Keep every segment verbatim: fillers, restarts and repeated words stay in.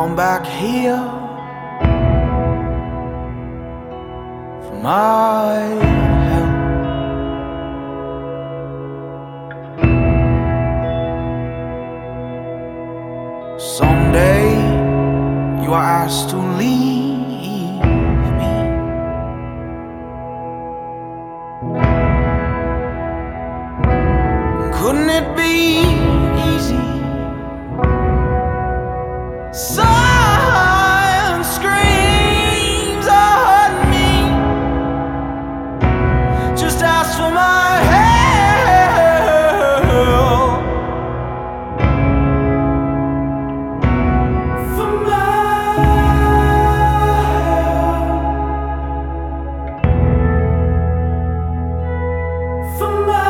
come back here for my help. Someday you are asked to leave me. Couldn't it be easy? Silent screams hurt me. Just ask for my help. For my help. For my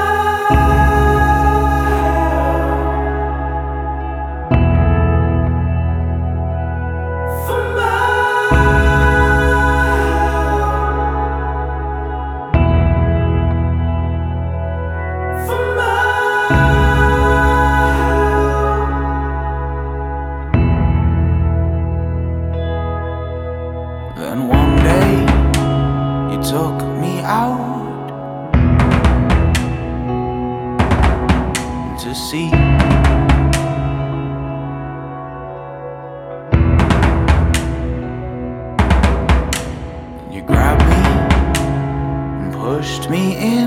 Then one day you took me out to sea. You grabbed me and pushed me in.